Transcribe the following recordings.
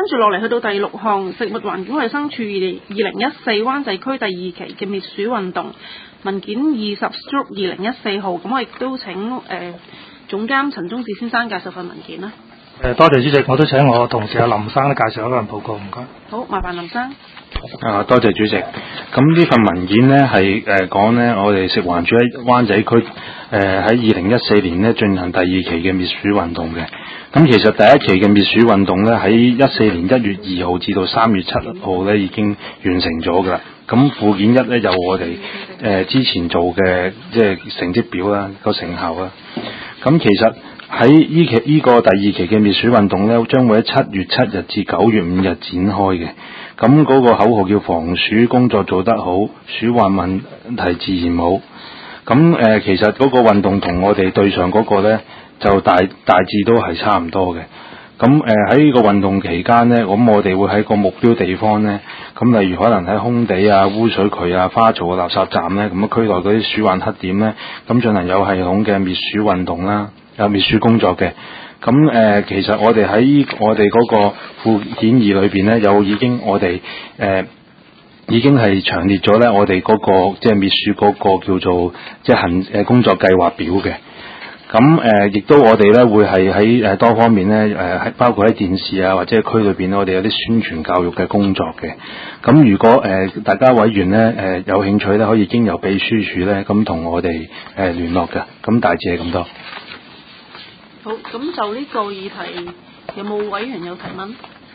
住落嚟去到第六項，食物環境衞生署2014灣仔區第2期嘅滅鼠運動文件20/2014號，咁我亦都請總監陳宗志先生介紹份文件啦。 多謝主席，我都請我同事阿林生咧介紹一份報告，唔該。 好，麻煩林生。 多謝主席。咁呢份文件呢係講呢，我哋食環署喺灣仔區喺2014年呢進行第2期嘅滅鼠運動嘅。咁其實第1期嘅滅鼠運動呢，喺14年1月2號至到3月7號呢已經完成咗㗎啦。咁附件1呢有我哋之前做嘅即係成績表啦，個成效啦。咁其實喺呢個第2期嘅滅鼠運動呢，將會喺7月7日至9月5日展開嘅。咁嗰個口號叫防鼠工作做得好，鼠患問題自然冇。咁其實嗰個運動同我哋對上嗰個呢，就大致都係差唔多嘅。咁喺呢個運動期間呢，咁我哋會喺個目標地方呢，咁例如可能喺空地啊、污水渠啊、花槽嘅垃圾站呢，咁區內嗰啲鼠患黑點呢，咁進行有系統嘅滅鼠運動啦，有滅鼠工作嘅。咁其實我哋喺我哋嗰個附件2裏邊呢，我哋已經係詳列咗呢，我哋嗰個即係滅鼠嗰個叫做即係工作計劃表嘅。咁亦都我哋呢會係喺多方面呢，包括喺電視啊或者區裏邊呢，我哋有啲宣傳教育嘅工作嘅。咁如果大家委員呢有興趣呢，可以經由秘書處呢咁同我哋聯絡嘅。咁大致係咁多。 好，咁就呢個議題有冇委員有提問？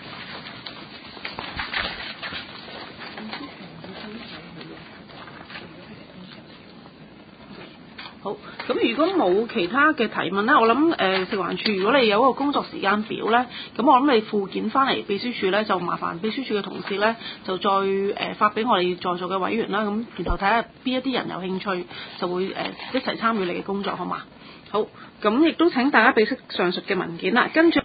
好，咁如果冇其他嘅提問咧，我諗食環署如果你有一個工作時間表咧，咁我諗你附件翻嚟秘書處咧，就麻煩秘書處嘅同事咧，就再發俾我哋在座嘅委員啦，咁然後睇下邊一啲人有興趣，就會一齊參與你嘅工作，好嘛？好，咁亦都請大家俾悉上述嘅文件啦，跟住。